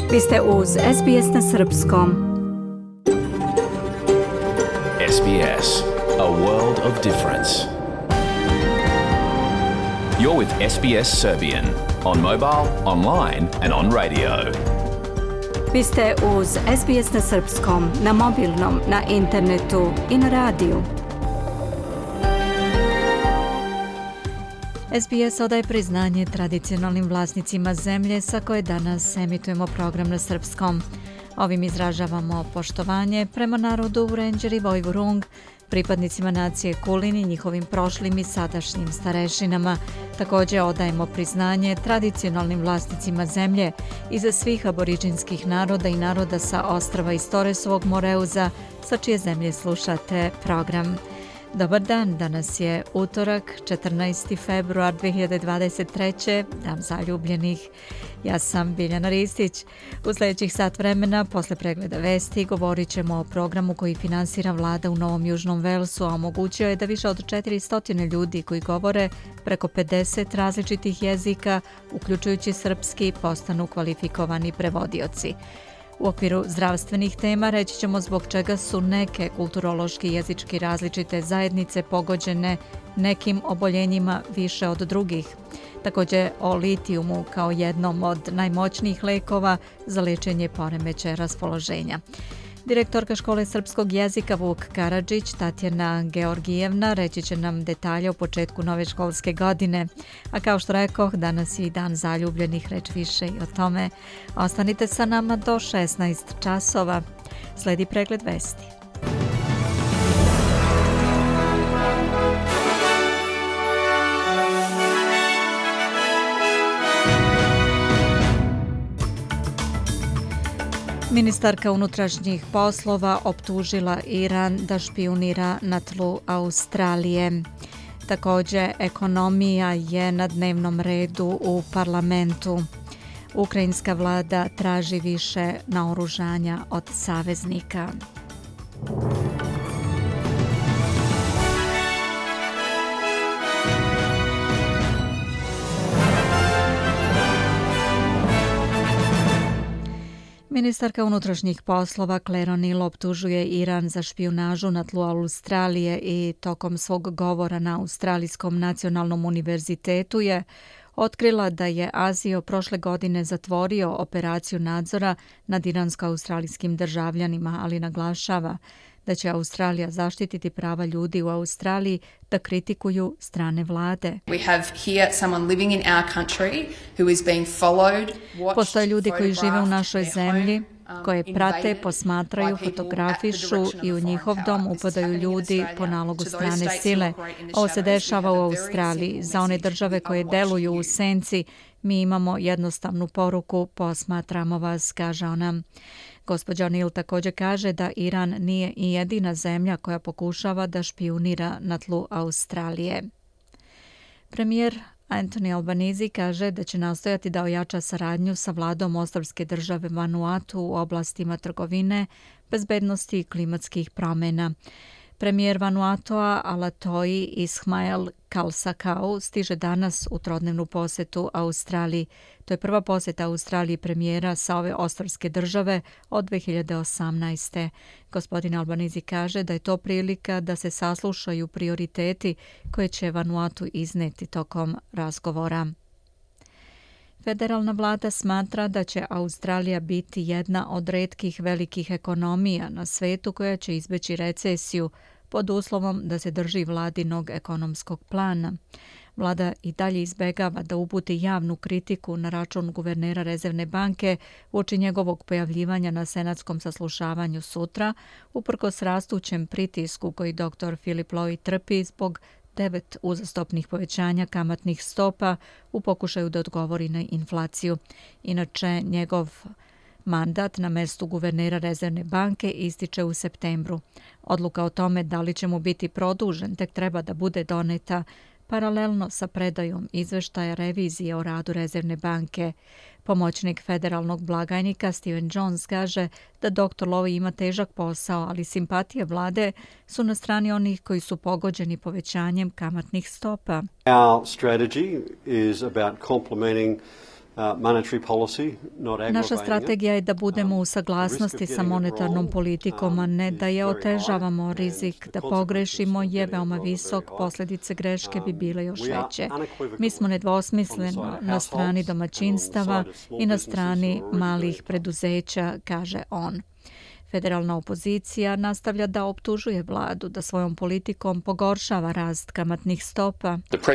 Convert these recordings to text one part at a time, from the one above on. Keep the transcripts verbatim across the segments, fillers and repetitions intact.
Vi ste uz S B S na srpskom. S B S, a world of difference. You're with S B S Serbian on mobile, online and on radio. Vi ste uz S B S na srpskom, na mobilnom, na internetu i na radiju. S B S odaje priznanje tradicionalnim vlasnicima zemlje sa koje danas emitujemo program na srpskom. Ovim izražavamo poštovanje prema narodu Vurenđer i Vojvurung, pripadnicima nacije Kulin i njihovim prošlim i sadašnjim starešinama. Također odajemo priznanje tradicionalnim vlasnicima zemlje i za svih aboriđinskih naroda i naroda sa ostrava iz Toresovog Moreuza, sa čije zemlje slušate program. Dobar dan, danas je utorak, četrnaesti februar dve hiljade dvadeset treće. Dan zaljubljenih. Ja sam Biljana Ristić. U sljedećih sat vremena, posle pregleda vesti, govorit ćemo o programu koji finansira vlada u Novom Južnom Velsu, a omogućio je da više od četiristo ljudi koji govore preko pedeset različitih jezika, uključujući srpski, postanu kvalifikovani prevodioci. U okviru zdravstvenih tema reći ćemo zbog čega su neke kulturološki i jezički različite zajednice pogođene nekim oboljenjima više od drugih. Također o litijumu kao jednom od najmoćnijih lekova za liječenje poremećaja raspoloženja. Direktorka škole srpskog jezika Vuk Karadžić, Tatjana Georgijevna, reći će nam detalje o početku nove školske godine. A kao što rekoh, danas je i dan zaljubljenih, reći više i o tome. Ostanite sa nama do šesnaest časova. Sledi pregled vesti. Ministarka unutrašnjih poslova optužila Iran da špijunira na tlu Australije. Također, ekonomija je na dnevnom redu u parlamentu. Ukrajinska vlada traži više naoružanja od saveznika. Ministarka unutrašnjih poslova Claire O'Neil optužuje Iran za špijunažu na tlu Australije i tokom svog govora na Australijskom nacionalnom univerzitetu je otkrila da je Azio prošle godine zatvorio operaciju nadzora nad iransko-australijskim državljanima, ali naglašava da će Australija zaštititi prava ljudi u Australiji da kritikuju strane vlade. Postoje ljudi koji žive u našoj zemlji, koje prate, posmatraju, fotografišu i u njihov dom upadaju ljudi po nalogu strane sile. Ovo se dešava u Australiji. Za one države koje deluju u senci, mi imamo jednostavnu poruku, posmatramo vas, kaže ona. Gospođa O'Neil također kaže da Iran nije i jedina zemlja koja pokušava da špijunira na tlu Australije. Premijer Anthony Albanese kaže da će nastojati da ojača saradnju sa vladom ostrvske države Vanuatu u oblastima trgovine, bezbednosti i klimatskih promjena. Premijer Vanuatoa Alatoi Ismail Kalsakau stiže danas u trodnevnu posjetu Australiji. To je prva posjeta Australiji premijera sa ove ostrvske države od dve hiljade osamnaeste. Gospodin Albanese kaže da je to prilika da se saslušaju prioriteti koje će Vanuatu izneti tokom razgovora. Federalna vlada smatra da će Australija biti jedna od retkih velikih ekonomija na svetu koja će izbeći recesiju pod uslovom da se drži vladinog ekonomskog plana. Vlada i dalje izbegava da uputi javnu kritiku na račun guvernera Rezervne banke uoči njegovog pojavljivanja na senatskom saslušavanju sutra, uprkos rastućem pritisku koji doktor Philip Lowe trpi zbog devet uzastopnih povećanja kamatnih stopa u pokušaju da odgovori na inflaciju. Inače, njegov mandat na mestu guvernera Rezervne banke ističe u septembru. Odluka o tome da li će mu biti produžen tek treba da bude doneta paralelno sa predajom izveštaja revizije o radu Rezervne banke. Pomoćnik federalnog blagajnika Steven Jones kaže da doktor Lowe ima težak posao, ali simpatije vlade su na strani onih koji su pogođeni povećanjem kamatnih stopa. Our strategy is about complementing Naša strategija je da budemo u saglasnosti sa monetarnom politikom, a ne da je otežavamo. Rizik da pogrešimo je veoma visok, posljedice greške bi bile još veće. Mi smo nedvosmisleno na strani domaćinstava i na strani malih preduzeća, kaže on. Federalna opozicija nastavlja da optužuje vladu da svojom politikom pogoršava rast kamatnih stopa.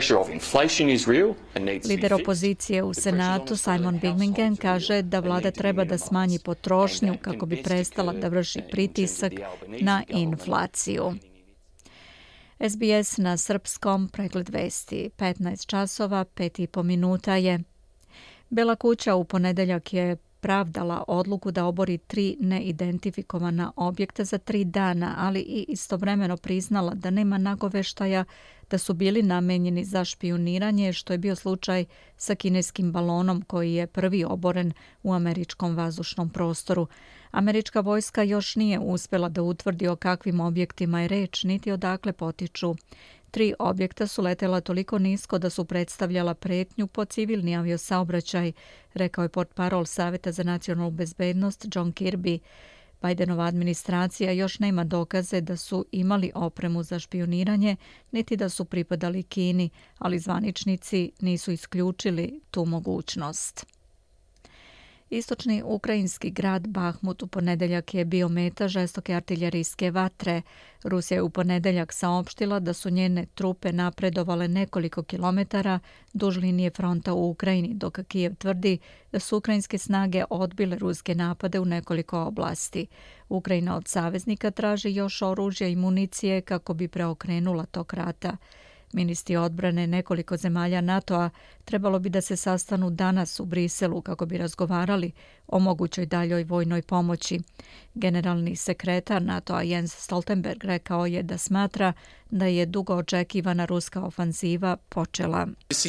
Lider opozicije u Senatu Simon Birmingham kaže da vlada treba da smanji potrošnju kako bi prestala da vrši pritisak na inflaciju. S B S na srpskom, pregled vesti, petnaest časova, pet i po minuta je. Bela kuća u ponedeljak je pravdala odluku da obori tri neidentifikovana objekta za tri dana, ali i istovremeno priznala da nema nagoveštaja da su bili namenjeni za špijuniranje, što je bio slučaj sa kineskim balonom koji je prvi oboren u američkom vazdušnom prostoru. Američka vojska još nije uspjela da utvrdi o kakvim objektima je reč, niti odakle potiču. Tri objekta su letela toliko nisko da su predstavljala pretnju po civilni aviosaobraćaj, rekao je portparol Saveta za nacionalnu bezbednost John Kirby. Bidenova administracija još nema dokaze da su imali opremu za špijuniranje, niti da su pripadali Kini, ali zvaničnici nisu isključili tu mogućnost. Istočni ukrajinski grad Bahmut u ponedeljak je bio meta žestoke artiljerijske vatre. Rusija je u ponedeljak saopštila da su njene trupe napredovale nekoliko kilometara duž linije fronta u Ukrajini, dok Kijev tvrdi da su ukrajinske snage odbile ruske napade u nekoliko oblasti. Ukrajina od saveznika traži još oružja i municije kako bi preokrenula tok rata. Ministri odbrane nekoliko zemalja NATO-a trebalo bi da se sastanu danas u Briselu kako bi razgovarali o mogućoj daljoj vojnoj pomoći. Generalni sekretar NATO-a Jens Stoltenberg rekao je da smatra da je dugo očekivana ruska ofanziva počela.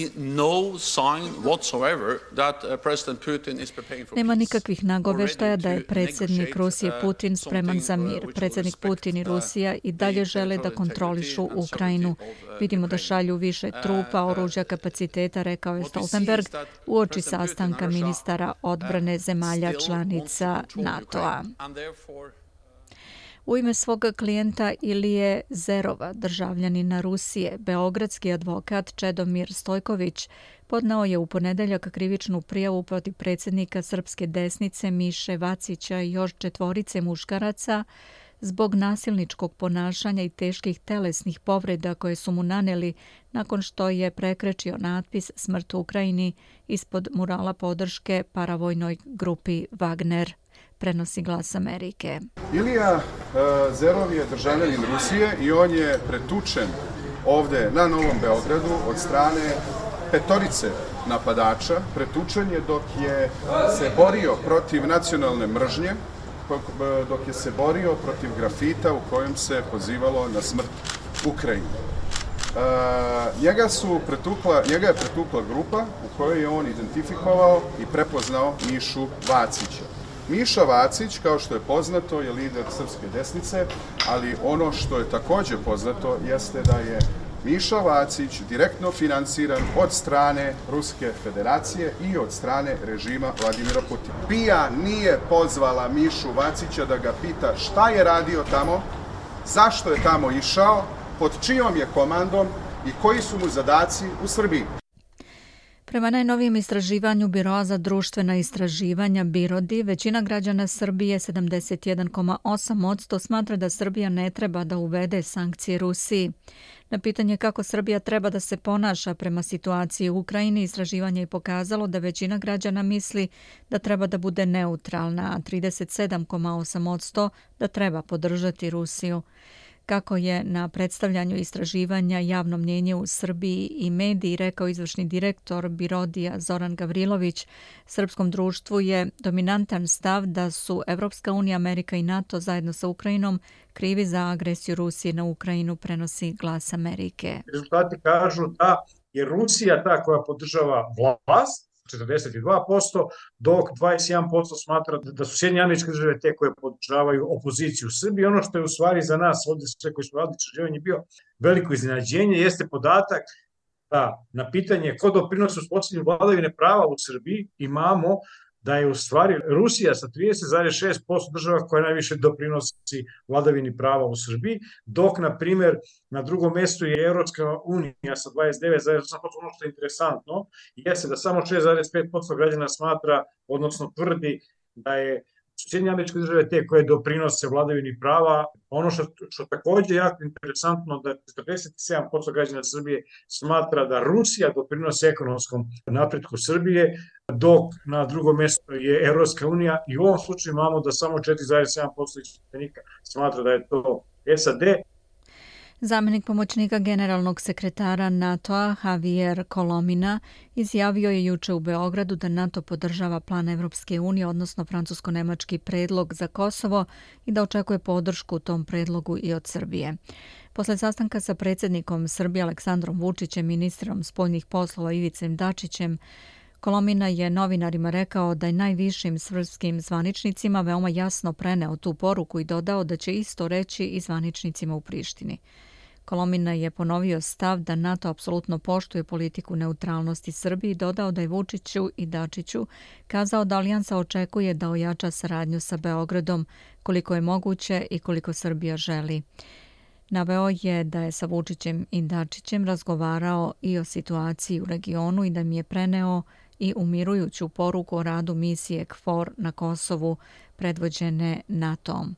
Nema nikakvih nagoveštaja da je predsjednik Rusije Putin spreman za mir. Predsjednik Putin i Rusija i dalje žele da kontrolišu Ukrajinu. Vidimo da šalju više trupa, oružja, kapaciteta, rekao je Stoltenberg uoči sastanka ministara odbrane zemalja članica NATO-a. U ime svoga klijenta Ilije Zerova, državljanina Rusije, beogradski advokat Čedomir Stojković podneo je u ponedeljak krivičnu prijavu protiv predsjednika srpske desnice Miše Vacića i još četvorice muškaraca zbog nasilničkog ponašanja i teških telesnih povreda koje su mu naneli nakon što je prekrečio natpis Smrt u Ukrajini ispod murala podrške paravojnoj grupi Wagner, prenosi Glas Amerike. Ilija uh, Zerov je državljanin Rusije i on je pretučen ovde na Novom Beogradu od strane petorice napadača. Pretučen je dok je se borio protiv nacionalne mržnje, dok je se borio protiv grafita u kojem se pozivalo na smrt Ukrajini. Uh, njega, su pretukla, njega je pretukla grupa u kojoj je on identifikovao i prepoznao Mišu Vacića. Miša Vacić, kao što je poznato, je lider srpske desnice, ali ono što je također poznato jeste da je Miša Vacić direktno finansiran od strane Ruske federacije i od strane režima Vladimira Putina. B I A nije pozvala Mišu Vacića da ga pita šta je radio tamo, zašto je tamo išao, pod čijom je komandom i koji su mu zadaci u Srbiji. Prema najnovijem istraživanju Biroa za društvena istraživanja Birodi, većina građana Srbije, sedamdeset jedan zarez osam posto, smatra da Srbija ne treba da uvede sankcije Rusiji. Na pitanje kako Srbija treba da se ponaša prema situaciji u Ukrajini, istraživanje je pokazalo da većina građana misli da treba da bude neutralna, a trideset sedam zarez osam posto da treba podržati Rusiju. Kako je na predstavljanju istraživanja javno mnjenje u Srbiji i mediji rekao izvršni direktor Birodija Zoran Gavrilović, srpskom društvu je dominantan stav da su Evropska unija, Amerika i NATO zajedno sa Ukrajinom krivi za agresiju Rusije na Ukrajinu, prenosi Glas Amerike. Rezultati kažu da je Rusija ta koja podržava vlast, četrdeset dva posto, dok dvadeset jedan posto smatra da su Sjedinjene Američke Države te koje podržavaju opoziciju u Srbiji. Ono što je u stvari za nas, ovdje sve koji smo radili istraživanje, bio veliko iznenađenje, jeste podatak da na pitanje ko doprinosi uspostavljanju vladavine prava u Srbiji imamo da je u stvari Rusija sa trideset zarez šest posto država koja najviše doprinosi vladavini prava u Srbiji, dok, na primjer, na drugom mjestu je Evropska unija sa dvadeset devet zarez osam posto. Ono što je interesantno jeste da samo šest zarez pet posto građana smatra, odnosno tvrdi da je Sjedinjene Američke Države te koje doprinose vladavini prava. Ono što, što takođe je jako interesantno da četrdeset sedam posto građana Srbije smatra da Rusija doprinosi ekonomskom napretku Srbije, dok na drugom mjestu je Evropska unija i u ovom slučaju imamo da samo četiri zarez sedam posto ispitanika smatra da je to S A D. Zamenik pomoćnika generalnog sekretara NATO-a Javier Colomina izjavio je juče u Beogradu da NATO podržava plan Evropske unije, odnosno francusko-nemački predlog za Kosovo i da očekuje podršku tom predlogu i od Srbije. Posle sastanka sa predsjednikom Srbije Aleksandrom Vučićem, ministrom spoljnih poslova Ivicem Dačićem, Colomina je novinarima rekao da je najvišim srpskim zvaničnicima veoma jasno preneo tu poruku i dodao da će isto reći i zvaničnicima u Prištini. Colomina je ponovio stav da NATO apsolutno poštuje politiku neutralnosti Srbiji i dodao da je Vučiću i Dačiću kazao da alijansa očekuje da ojača saradnju sa Beogradom koliko je moguće i koliko Srbija želi. Naveo je da je sa Vučićem i Dačićem razgovarao i o situaciji u regionu i da mi je preneo i umirujuću poruku o radu misije K F O R na Kosovu predvođene NATO-om.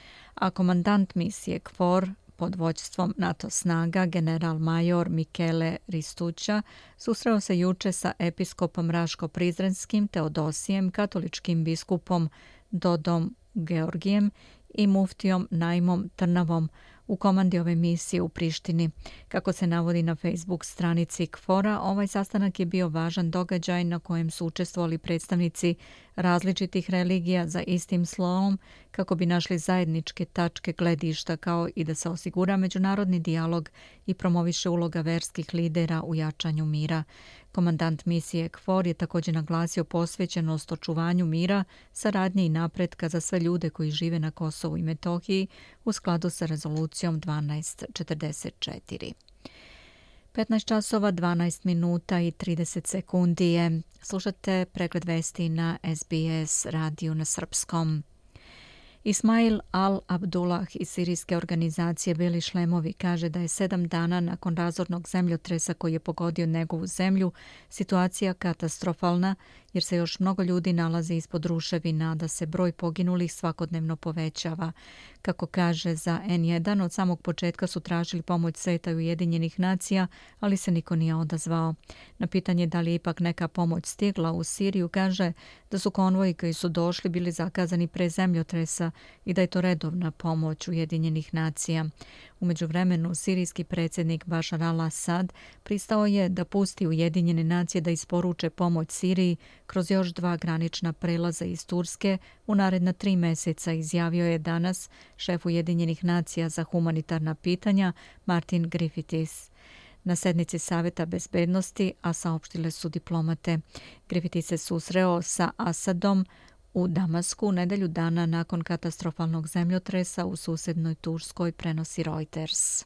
A komandant misije K F O R pod vođstvom NATO snaga, general major Mikele Ristuća, susreo se juče sa episkopom Raško-Prizrenskim Teodosijem, katoličkim biskupom Dodom Georgijem i muftijom Naimom Trnavom u komandi ove misije u Prištini. Kako se navodi na Facebook stranici K F O R-a, ovaj sastanak je bio važan događaj na kojem su učestvovali predstavnici različitih religija za istim slovom kako bi našli zajedničke tačke gledišta kao i da se osigura međunarodni dijalog i promoviše uloga verskih lidera u jačanju mira. Komandant misije K F O R je također naglasio posvećenost očuvanju mira, saradnje i napretka za sve ljude koji žive na Kosovu i Metohiji u skladu sa rezolucijom dvanaest četrdeset četiri. petnaest časova, dvanaest minuta i trideset sekundi je. Slušate pregled vesti na S B S radiju na srpskom. Ismail al-Abdullah iz sirijske organizacije Beli šlemovi kaže da je sedam dana nakon razornog zemljotresa koji je pogodio njegovu zemlju situacija katastrofalna jer se još mnogo ljudi nalazi ispod ruševina, da se broj poginulih svakodnevno povećava. Kako kaže za N jedan, od samog početka su tražili pomoć Sveta i Ujedinjenih nacija, ali se niko nije odazvao. Na pitanje da li je ipak neka pomoć stigla u Siriju, kaže da su konvoji koji su došli bili zakazani pre zemljotresa i da je to redovna pomoć Ujedinjenih nacija. U međuvremenu, sirijski predsjednik Bašar al-Asad pristao je da pusti Ujedinjene nacije da isporuče pomoć Siriji kroz još dva granična prelaza iz Turske u naredna tri mjeseca, izjavio je danas šef Ujedinjenih nacija za humanitarna pitanja Martin Griffiths na sednici Saveta bezbednosti, a saopštile su diplomate. Griffiths se susreo sa Asadom u Damasku nedelju dana nakon katastrofalnog zemljotresa u susednoj Turskoj, prenosi Reuters.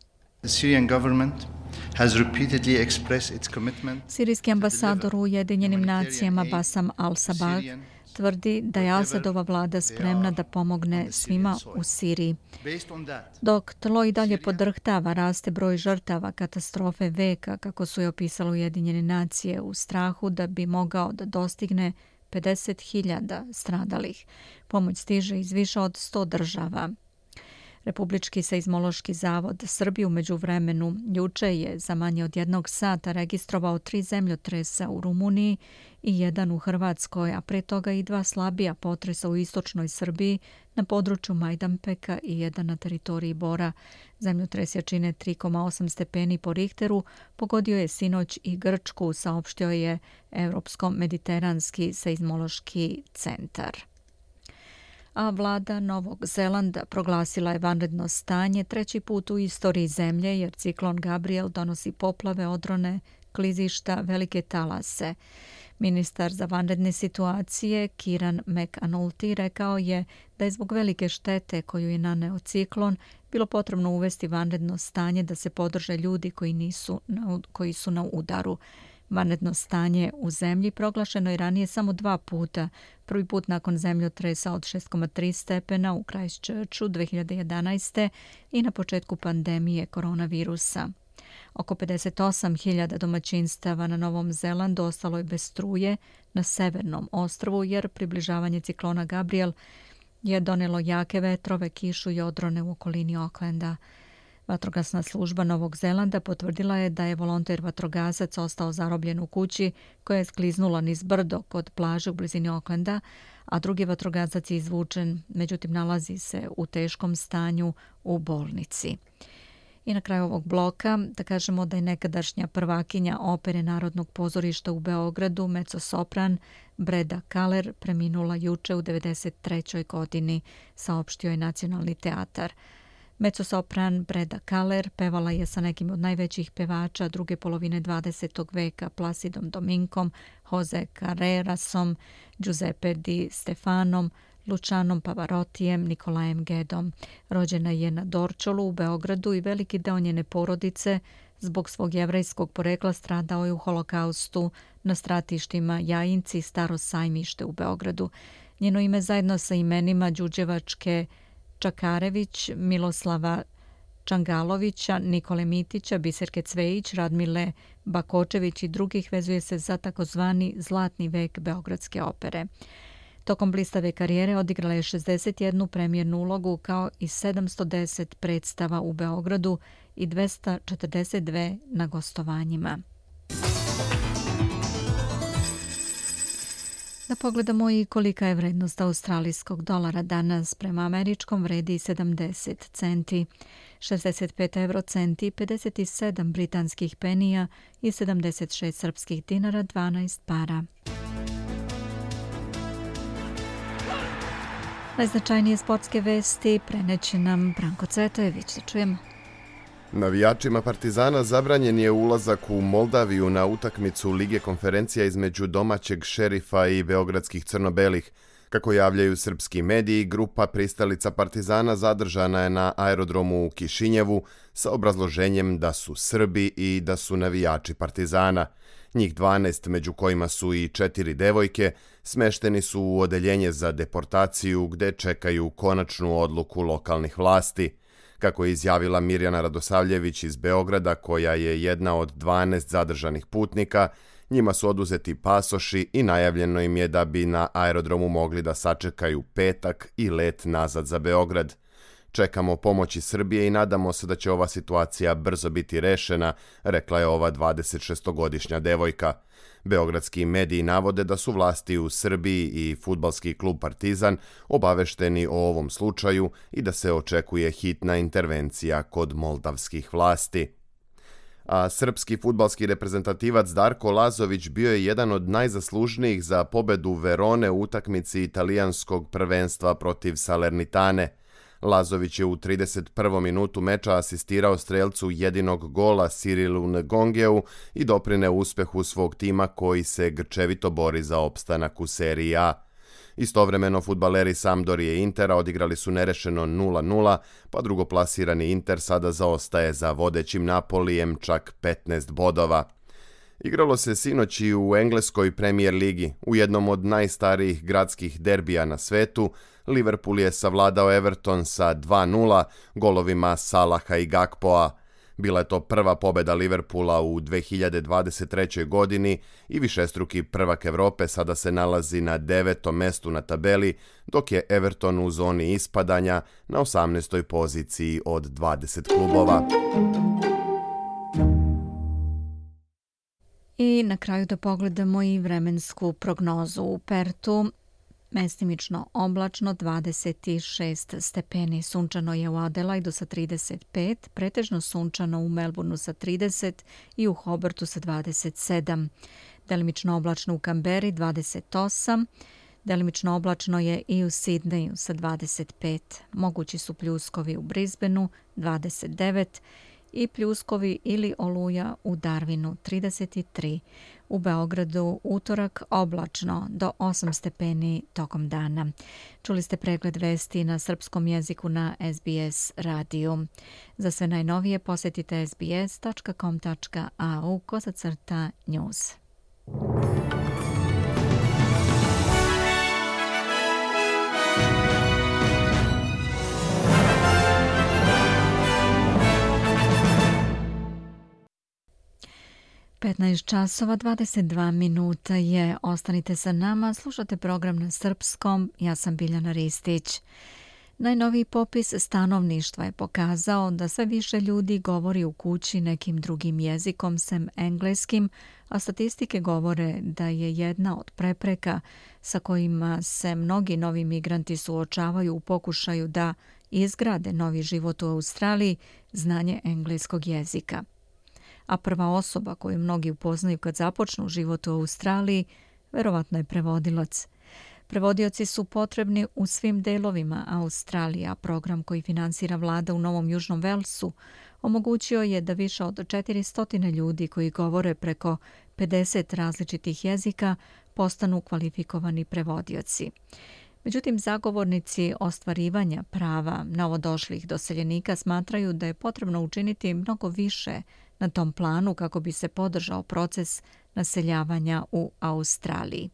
Sirijski ambasador u Ujedinjenim nacijama Bassam al-Sabah tvrdi da je Asadova vlada spremna da pomogne svima u Siriji. Dok tlo i dalje podrhtava, raste broj žrtava katastrofe veka, kako su je opisale Ujedinjene nacije, u strahu da bi mogao da dostigne pedeset hiljada stradalih. Pomoć stiže iz više od sto država. Republički seizmološki zavod Srbije u međuvremenu juče je za manje od jednog sata registrovao tri zemljotresa u Rumuniji i jedan u Hrvatskoj, a pre toga i dva slabija potresa u istočnoj Srbiji na području Majdanpeka i jedan na teritoriji Bora. Zemljotres jačine tri zarez osam stepeni po Richteru pogodio je sinoć i Grčku, saopštio je Evropsko-mediteranski seizmološki centar. A vlada Novog Zelanda proglasila je vanredno stanje treći put u istoriji zemlje jer ciklon Gabriel donosi poplave, odrone, klizišta, velike talase. Ministar za vanredne situacije Kieran McAnulty rekao je da je zbog velike štete koju je naneo ciklon bilo potrebno uvesti vanredno stanje da se podrže ljudi koji, nisu na, koji su na udaru. Vanredno stanje u zemlji proglašeno je ranije samo dva puta. Prvi put nakon zemljotresa od šest zarez tri stepena u Christchurchu dve hiljade jedanaeste. i na početku pandemije koronavirusa. Oko pedeset osam hiljada domaćinstava na Novom Zelandu ostalo je bez struje na severnom ostrvu jer približavanje ciklona Gabriel je donelo jake vetrove, kišu i odrone u okolini Aucklanda. Vatrogasna služba Novog Zelanda potvrdila je da je volonter vatrogasac ostao zarobljen u kući koja je skliznula niz brdo kod plaže u blizini Aucklanda, a drugi vatrogasac je izvučen, međutim nalazi se u teškom stanju u bolnici. I na kraju ovog bloka da kažemo da je nekadašnja prvakinja opere Narodnog pozorišta u Beogradu, mezzo-sopran Breda Kaler, preminula juče u devedeset trećoj godini, saopštio je Nacionalni teatar. Mezzo-sopran Breda Kaler pevala je sa nekim od najvećih pevača druge polovine dvadesetog veka, Placidom Dominkom, Jose Carrerasom, Giuseppe Di Stefanom, Lucianom Pavarottijem, Nikolajem Gedom. Rođena je na Dorčolu u Beogradu i veliki deo njene porodice zbog svog jevrejskog porekla stradao je u holokaustu na stratištima Jajinci i Staro sajmište u Beogradu. Njeno ime zajedno sa imenima Đuđevačke Čakarević, Miloslava Čangalovića, Nikole Mitića, Biserke Cvejić, Radmile Bakočević i drugih vezuje se za takozvani zlatni vek Beogradske opere. Tokom blistave karijere odigrala je šezdeset jednu premijernu ulogu kao i sedamsto deset predstava u Beogradu i dvesta četrdeset dve na gostovanjima. Da pogledamo i kolika je vrednost australijskog dolara danas. Prema američkom vredi sedamdeset centi, šezdeset pet eurocenti, pedeset sedam britanskih penija i sedamdeset šest srpskih dinara, dvanaest para. Najznačajnije sportske vesti preneće nam Branko Cvetojević. Da čujemo. Navijačima Partizana zabranjen je ulazak u Moldaviju na utakmicu Lige konferencija između domaćeg Šerifa i beogradskih crno-belih. Kako javljaju srpski mediji, grupa pristalica Partizana zadržana je na aerodromu u Kišinjevu sa obrazloženjem da su Srbi i da su navijači Partizana. Njih dvanaest, među kojima su i četiri devojke, smešteni su u odeljenje za deportaciju gde čekaju konačnu odluku lokalnih vlasti. Kako je izjavila Mirjana Radosavljević iz Beograda, koja je jedna od dvanaest zadržanih putnika, njima su oduzeti pasoši i najavljeno im je da bi na aerodromu mogli da sačekaju petak i let nazad za Beograd. Čekamo pomoći Srbije i nadamo se da će ova situacija brzo biti rešena, rekla je ova dvadesetšestogodišnja devojka. Beogradski mediji navode da su vlasti u Srbiji i fudbalski klub Partizan obavešteni o ovom slučaju i da se očekuje hitna intervencija kod moldavskih vlasti. A srpski fudbalski reprezentativac Darko Lazović bio je jedan od najzaslužnijih za pobedu Verone u utakmici italijanskog prvenstva protiv Salernitane. Lazović je u trideset prvom minutu meča asistirao strelcu jedinog gola Cirilu Ngongeu i doprineo uspehu svog tima koji se grčevito bori za opstanak u seriji A. Istovremeno fudbaleri Sampdorije i Intera odigrali su nerešeno nula nula, pa drugoplasirani Inter sada zaostaje za vodećim Napolijem čak petnaest bodova. Igralo se sinoć i u engleskoj Premier ligi. U jednom od najstarijih gradskih derbija na svetu, Liverpool je savladao Everton sa dva nula golovima Salaha i Gakpoa. Bila je to prva pobeda Liverpoola u dve hiljade dvadeset trećoj godini i višestruki prvak Evrope sada se nalazi na devetom mestu na tabeli, dok je Everton u zoni ispadanja na osamnaestoj poziciji od dvadeset klubova. I na kraju da pogledamo i vremensku prognozu. U Pertu mestimično oblačno, dvadeset šest stepeni. Sunčano je u Adelaidu sa trideset pet, pretežno sunčano u Melbourneu sa trideset i u Hobartu sa dvadeset sedam. Delimično oblačno u Kamberi dvadeset osam, delimično oblačno je i u Sidneju sa dvadeset pet. Mogući su pljuskovi u Brisbaneu dvadeset devet i pljuskovi ili oluja u Darwinu trideset tri. U Beogradu utorak oblačno do osam stepeni tokom dana. Čuli ste pregled vesti na srpskom jeziku na S B S radiju. Za sve najnovije posjetite s b s tačka com tačka a u kosacrta news. petnaest časova dvadeset dva minuta je. Ostanite sa nama, slušate program na srpskom. Ja sam Biljana Ristić. Najnoviji popis stanovništva je pokazao da sve više ljudi govori u kući nekim drugim jezikom sem engleskim, a statistike govore da je jedna od prepreka sa kojima se mnogi novi migranti suočavaju u pokušaju da izgrade novi život u Australiji znanje engleskog jezika. A prva osoba koju mnogi upoznaju kad započnu život u Australiji, verovatno je prevodilac. Prevodioci su potrebni u svim delovima Australije, a program koji finansira vlada u Novom Južnom Velsu omogućio je da više od četiristo ljudi koji govore preko pedeset različitih jezika postanu kvalifikovani prevodioci. Međutim, zagovornici ostvarivanja prava novodošlih doseljenika smatraju da je potrebno učiniti mnogo više na tom planu kako bi se podržao proces naseljavanja u Australiji.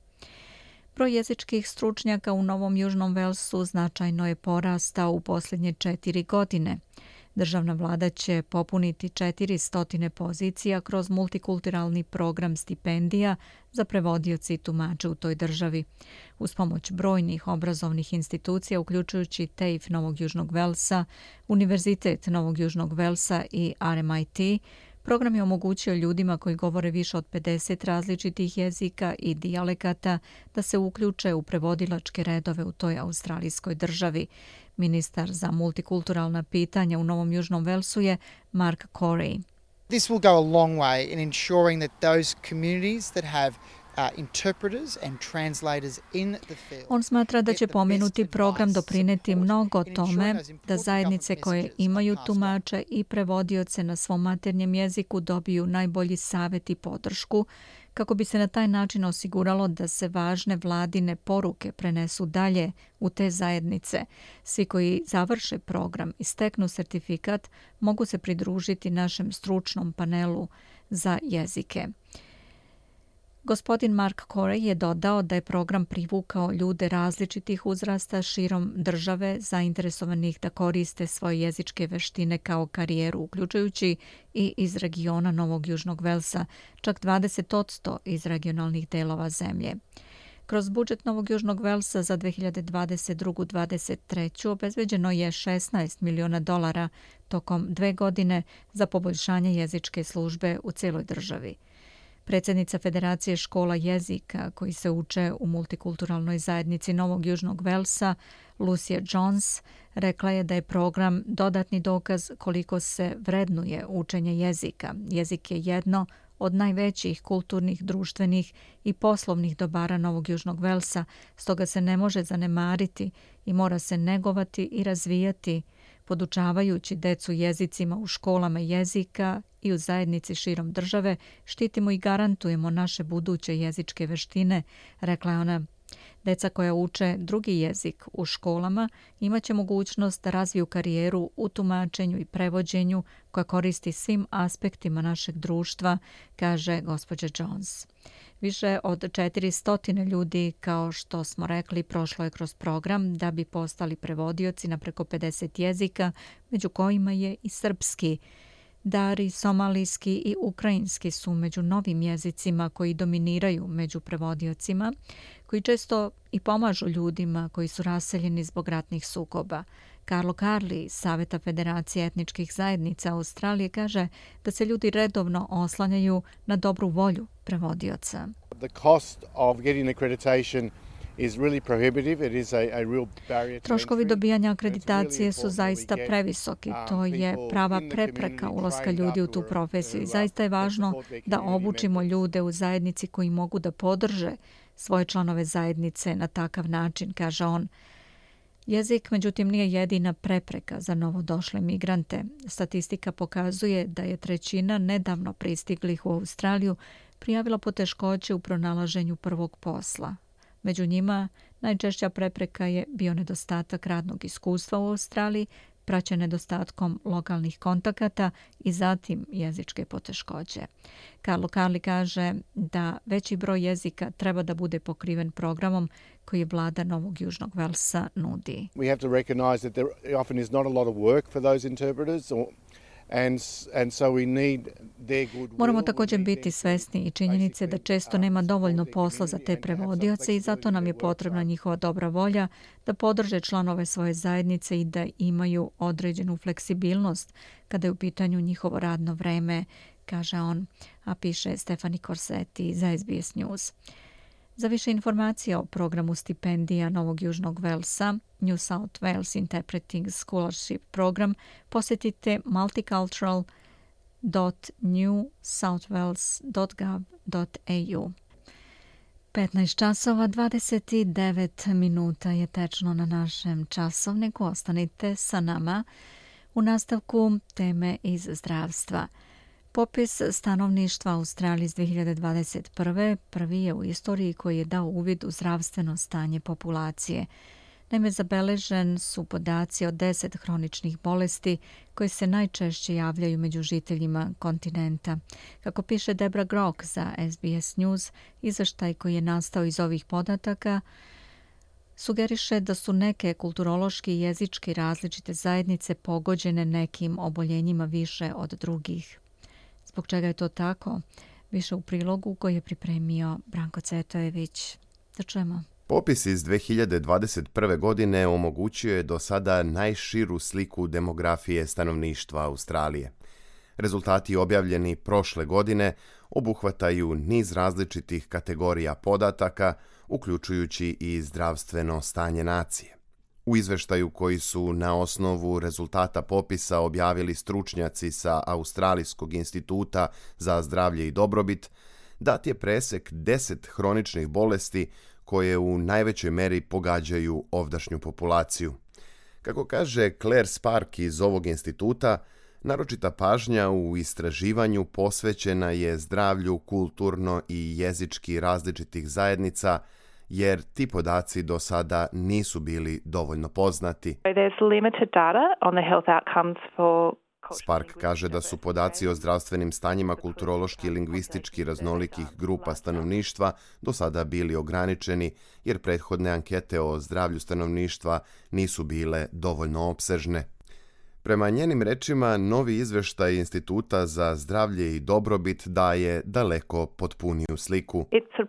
Broj jezičkih stručnjaka u Novom Južnom Velsu značajno je porastao u posljednje četiri godine. Državna vlada će popuniti četiristo pozicija kroz multikulturalni program stipendija za prevodioce i tumače u toj državi. Uz pomoć brojnih obrazovnih institucija, uključujući T A F E Novog Južnog Velsa, Univerzitet Novog Južnog Velsa i R M I T, program je omogućio ljudima koji govore više od pedeset različitih jezika i dijalekata da se uključe u prevodilačke redove u toj australijskoj državi. Ministar za multikulturalna pitanja u Novom Južnom Velsu je Mark Corey. This will go a long way in ensuring that those communities that have Uh, interpreters and translators in the field. On smatra da će pomenuti program doprineti mnogo tome da zajednice koje imaju tumače i prevodioce na svom maternjem jeziku dobiju najbolji savjet i podršku, kako bi se na taj način osiguralo da se važne vladine poruke prenesu dalje u te zajednice. Svi koji završe program i steknu sertifikat mogu se pridružiti našem stručnom panelu za jezike. Gospodin Mark Corey je dodao da je program privukao ljude različitih uzrasta širom države zainteresovanih da koriste svoje jezičke veštine kao karijeru, uključujući i iz regiona Novog Južnog Velsa, čak dvadeset posto iz regionalnih delova zemlje. Kroz budžet Novog Južnog Velsa za dve hiljade dvadeset drugu do dvadeset treću obezbeđeno je šesnaest miliona dolara tokom dve godine za poboljšanje jezičke službe u cijeloj državi. Predsjednica Federacije škola jezika koji se uče u multikulturalnoj zajednici Novog Južnog Velsa, Lucia Jones, rekla je da je program dodatni dokaz koliko se vrednuje učenje jezika. Jezik je jedno od najvećih kulturnih, društvenih i poslovnih dobara Novog Južnog Velsa, stoga se ne može zanemariti i mora se negovati i razvijati, podučavajući decu jezicima u školama jezika i u zajednici širom države, štitimo i garantujemo naše buduće jezičke veštine, rekla je ona. Deca koja uče drugi jezik u školama imaće mogućnost da razviju karijeru u tumačenju i prevođenju koja koristi svim aspektima našeg društva, kaže gospođa Jones. Više od četiristo ljudi, kao što smo rekli, prošlo je kroz program da bi postali prevodioci na preko pedeset jezika, među kojima je i srpski. Dari, somalijski i ukrajinski su među novim jezicima koji dominiraju među prevodiocima, koji često i pomažu ljudima koji su raseljeni zbog ratnih sukoba. Carlo Carli iz Saveta Federacije etničkih zajednica Australije kaže da se ljudi redovno oslanjaju na dobru volju prevodioca. The cost of getting accreditation is really prohibitive. It is a, a real barrier to Troškovi entry. dobijanja akreditacije su zaista previsoki. To je prava prepreka ulaska ljudi u tu profesiju i zaista je važno da obučimo ljude u zajednici koji mogu da podrže svoje članove zajednice na takav način, kaže on. Jezik, međutim, nije jedina prepreka za novodošle migrante. Statistika pokazuje da je trećina nedavno pristiglih u Australiju prijavila poteškoće u pronalaženju prvog posla. Među njima najčešća prepreka je bio nedostatak radnog iskustva u Australiji, praćen nedostatkom lokalnih kontakata i zatim jezičke poteškoće. Carlo Carli kaže da veći broj jezika treba da bude pokriven programom koji vlada Novog Južnog Velsa nudi. We have to recognize that there often is not a lot of work for those interpreters or And, and so we need their goodwill. Moramo također biti svesni i činjenice da često nema dovoljno posla za te prevodioce i zato nam je potrebna njihova dobra volja da podrže članove svoje zajednice i da imaju određenu fleksibilnost kada je u pitanju njihovo radno vreme, kaže on, a piše Stefani Corsetti za S B S News. Za više informacija o programu stipendija Novog Južnog Velsa, New South Wales Interpreting Scholarship Program, posjetite multicultural dot new south wales dot gov dot a u. petnaest časova dvadeset devet minuta je tečno na našem časovniku. Ostanite sa nama u nastavku teme iz zdravstva. Popis stanovništva Australije iz dvije hiljade dvadeset prve prvi je u istoriji koji je dao uvid u zdravstveno stanje populacije. Naime, zabeležen su podaci o deset hroničnih bolesti koje se najčešće javljaju među žiteljima kontinenta. Kako piše Debra Grock za S B S News, izveštaj koji je nastao iz ovih podataka sugeriše da su neke kulturološki i jezički različite zajednice pogođene nekim oboljenjima više od drugih. Zbog čega je to tako? Više u prilogu koji je pripremio Branko Cvetojević. Da čujemo. Popis iz dvije hiljade dvadeset prve. godine omogućio je do sada najširu sliku demografije stanovništva Australije. Rezultati objavljeni prošle godine obuhvataju niz različitih kategorija podataka, uključujući i zdravstveno stanje nacije. U izveštaju koji su na osnovu rezultata popisa objavili stručnjaci sa Australijskog instituta za zdravlje i dobrobit, dat je presek deset hroničnih bolesti koje u najvećoj meri pogađaju ovdašnju populaciju. Kako kaže Claire Spark iz ovog instituta, naročita pažnja u istraživanju posvećena je zdravlju kulturno i jezički različitih zajednica, jer ti podaci do sada nisu bili dovoljno poznati. Spark kaže da su podaci o zdravstvenim stanjima kulturološki i lingvistički raznolikih grupa stanovništva do sada bili ograničeni, jer prethodne ankete o zdravlju stanovništva nisu bile dovoljno opsežne. Prema njenim rečima, novi izveštaj Instituta za zdravlje i dobrobit daje daleko potpuniju sliku.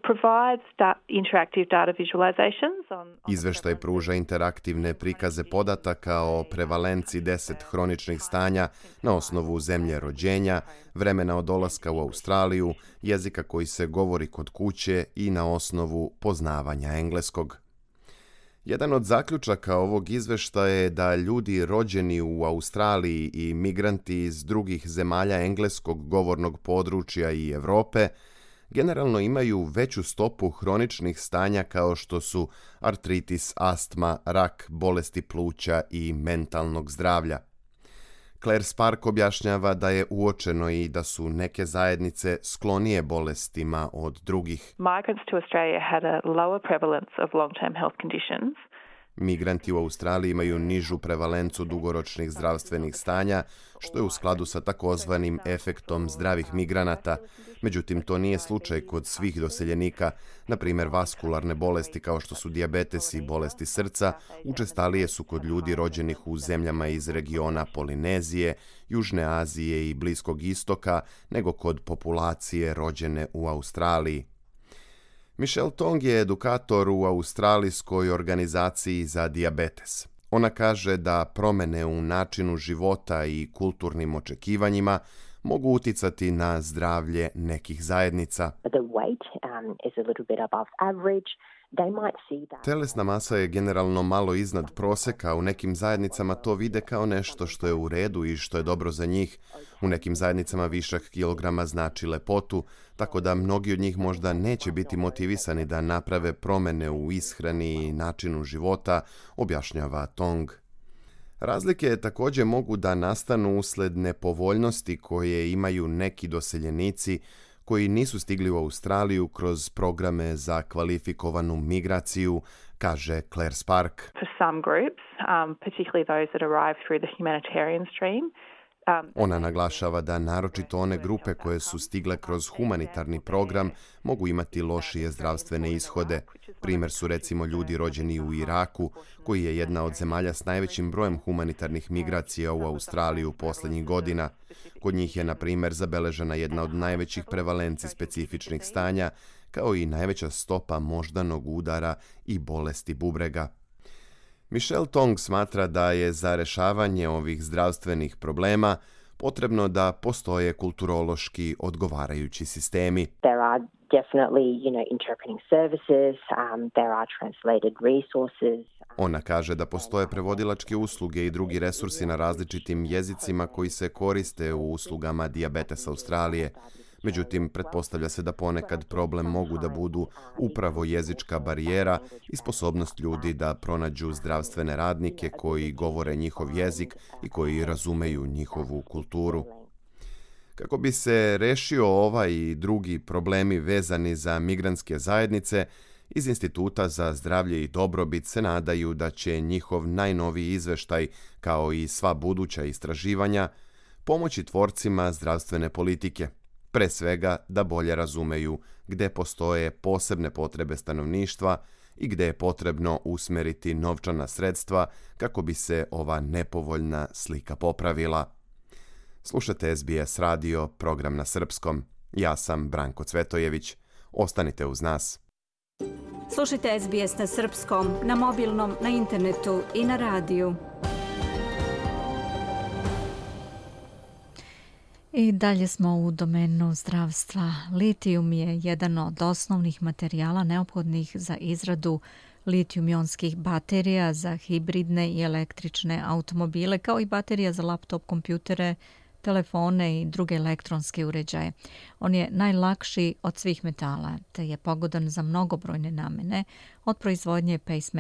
Izveštaj pruža interaktivne prikaze podataka o prevalenciji deset hroničnih stanja na osnovu zemlje rođenja, vremena od dolaska u Australiju, jezika koji se govori kod kuće i na osnovu poznavanja engleskog. Jedan od zaključaka ovog izveštaja je da ljudi rođeni u Australiji i migranti iz drugih zemalja engleskog govornog područja i Europe generalno imaju veću stopu hroničnih stanja kao što su artritis, astma, rak, bolesti pluća i mentalnog zdravlja. Claire Spark objašnjava da je uočeno i da su neke zajednice sklonije bolestima od drugih. Migrants to Australia had a lower prevalence of long-term health conditions. Migranti u Australiji imaju nižu prevalencu dugoročnih zdravstvenih stanja, što je u skladu sa takozvanim efektom zdravih migranata. Međutim, to nije slučaj kod svih doseljenika. Na primjer, vaskularne bolesti kao što su dijabetes i bolesti srca učestalije su kod ljudi rođenih u zemljama iz regiona Polinezije, Južne Azije i Bliskog istoka nego kod populacije rođene u Australiji. Michelle Tong je edukator u Australijskoj organizaciji za dijabetes. Ona kaže da promjene u načinu života i kulturnim očekivanjima mogu uticati na zdravlje nekih zajednica. The weight um, is a little bit above average. Telesna masa je generalno malo iznad proseka, u nekim zajednicama to vide kao nešto što je u redu i što je dobro za njih. U nekim zajednicama višak kilograma znači lepotu, tako da mnogi od njih možda neće biti motivisani da naprave promene u ishrani i načinu života, objašnjava Tong. Razlike također mogu da nastanu usled nepovoljnosti koje imaju neki doseljenici koji nisu stigli u Australiju kroz programe za kvalifikovanu migraciju, kaže Claire Spark. For some groups, um, particularly those that arrive through the humanitarian stream, Ona naglašava da naročito one grupe koje su stigle kroz humanitarni program mogu imati lošije zdravstvene ishode. Primjer su recimo ljudi rođeni u Iraku, koji je jedna od zemalja s najvećim brojem humanitarnih migracija u Australiju posljednjih godina. Kod njih je, na primjer, zabeležena jedna od najvećih prevalenci specifičnih stanja, kao i najveća stopa moždanog udara i bolesti bubrega. Michelle Tong smatra da je za rješavanje ovih zdravstvenih problema potrebno da postoje kulturološki odgovarajući sistemi. There are definitely, you know, interpreting services, um, there are translated resources. Ona kaže da postoje prevodilačke usluge i drugi resursi na različitim jezicima koji se koriste u uslugama Dijabetes Australije. Međutim, pretpostavlja se da ponekad problem mogu da budu upravo jezička barijera i sposobnost ljudi da pronađu zdravstvene radnike koji govore njihov jezik i koji razumeju njihovu kulturu. Kako bi se rešio ovaj i drugi problemi vezani za migrantske zajednice, iz Instituta za zdravlje i dobrobit se nadaju da će njihov najnoviji izveštaj, kao i sva buduća istraživanja, pomoći tvorcima zdravstvene politike. Pre svega da bolje razumeju gde postoje posebne potrebe stanovništva i gde je potrebno usmeriti novčana sredstva kako bi se ova nepovoljna slika popravila. Slušate S B S radio, program na srpskom. Ja sam Branko Cvetojević. Ostanite uz nas. Slušajte S B S na srpskom, na mobilnom, na internetu i na radiju. I dalje smo u domenu zdravstva. Litijum je jedan od osnovnih materijala neophodnih za izradu litijum-ionskih baterija za hibridne i električne automobile, kao i baterija za laptop kompjutere, telefone i druge elektronske uređaje. On je najlakši od svih metala, te je pogodan za mnogobrojne namene, od proizvodnje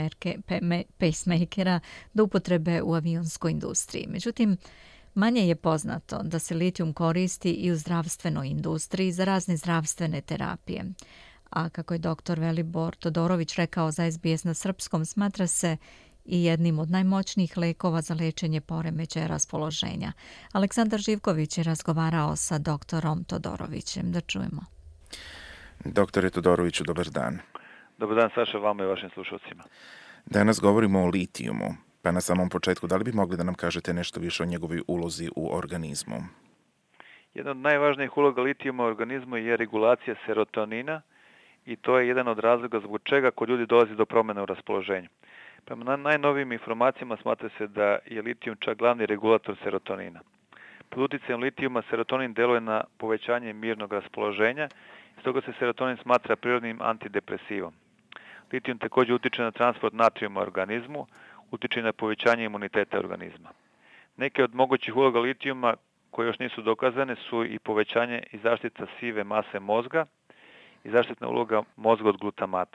pacemakera do upotrebe u avionskoj industriji. Međutim, manje je poznato da se litijum koristi i u zdravstvenoj industriji za razne zdravstvene terapije. A kako je doktor Velibor Todorović rekao za S B S na srpskom, smatra se i jednim od najmoćnijih lekova za lečenje poremećaja raspoloženja. Aleksandar Živković je razgovarao sa doktorom Todorovićem. Da čujemo. Doktore Todoroviću, dobar dan. Dobar dan, Saša, vama i vašim slušalcima. Danas govorimo o litijumu. Pa na samom početku, da li bi mogli da nam kažete nešto više o njegovoj ulozi u organizmu? Jedna od najvažnijih uloga litijuma u organizmu je regulacija serotonina i to je jedan od razloga zbog čega kod ljudi dolazi do promjena u raspoloženju. Prema najnovijim informacijama smatra se da je litijum čak glavni regulator serotonina. Pod utjecajem litijuma serotonin deluje na povećanje mirnog raspoloženja i stoga se serotonin smatra prirodnim antidepresivom. Litijum također utiče na transport natrijuma u organizmu, utiče na povećanje imuniteta organizma. Neke od mogućih uloga litijuma koje još nisu dokazane su i povećanje i zaštita sive mase mozga i zaštitna uloga mozga od glutamata.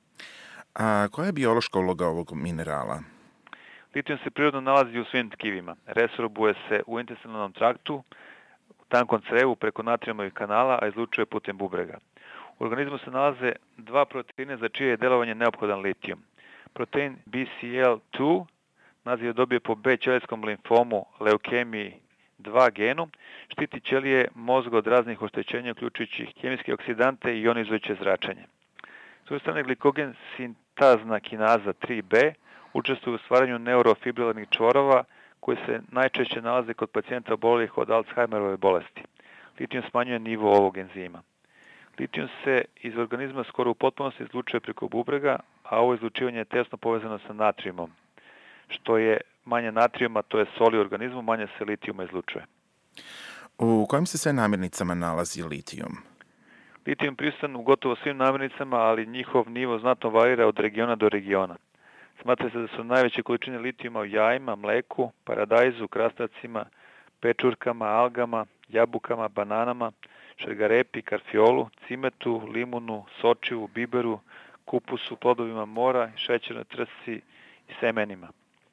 A koja je biološka uloga ovog minerala? Litijum se prirodno nalazi u svim tkivima. Resorbuje se u intestinalnom traktu, u tankom crevu preko natrijumovih kanala, a izlučuje putem bubrega. U organizmu se nalaze dva proteine za čije je delovanje neophodan litijum. Protein B C L dva, naziv je dobio po B ćelijskom limfomu, leukemiji dva genu, štiti ćelije mozga od raznih oštećenja, uključujući hemijske oksidante i ionizujuće zračenje. S druge strane, glikogen sintazna kinaza tri B učestvuje u stvaranju neurofibrilarnih čvorova koji se najčešće nalaze kod pacijenta oboljelih od Alzheimerove bolesti. Litijum smanjuje nivo ovog enzima. Litijum se iz organizma skoro u potpunosti izlučuje preko bubrega, a ovo izlučivanje je tesno povezano sa natrijumom. Što je manje natrijuma, to je soli u organizmu, manje se litijuma izlučuje. U kojim se sve namirnicama nalazi litijum? Litijum prisutan u gotovo svim namirnicama, ali njihov nivo znatno varira od regiona do regiona. Smatra se da su najveće količine litijuma u jajima, mleku, paradajzu, krastavcima, pečurkama, algama, jabukama, bananama, šargarepi, karfiolu, cimetu, limunu, sočivu, biberu, kupusu, plodovima mora, šećernoj trsi i semenima.